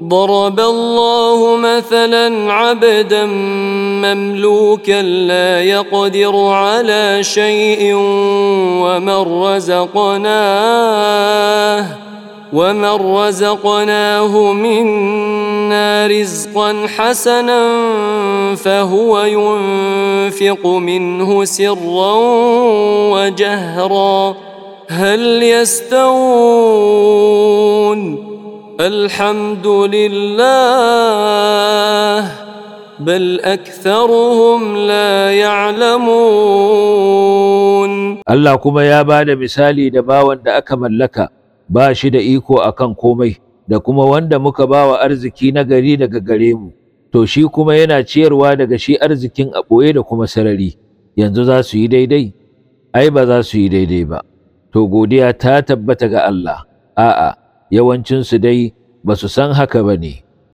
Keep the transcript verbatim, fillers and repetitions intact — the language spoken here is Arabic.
ضرب الله مثلا عبدا مملوكا لا يقدر على شيء ومن رزقناه ومن رزقناه منا رزقا حسنا فهو ينفق منه سرا وجهرا هل يستوون الحمد لله بل أكثرهم لا يعلمون. Allah kuma ya ba da misali da bawan da aka mallaka ba shi da iko akan komai, da kuma wanda muka ba wa arziki na gari daga gare mu, to shi kuma yana ciyarwa daga shi arzikin a ɓoye da kuma sarari. Yanzu za su yi daidai? Ai ba za su yi daidai ba. To godiya ta tabbata ga Allah. A'a, yawancinsu dai ba su san haka ba ne.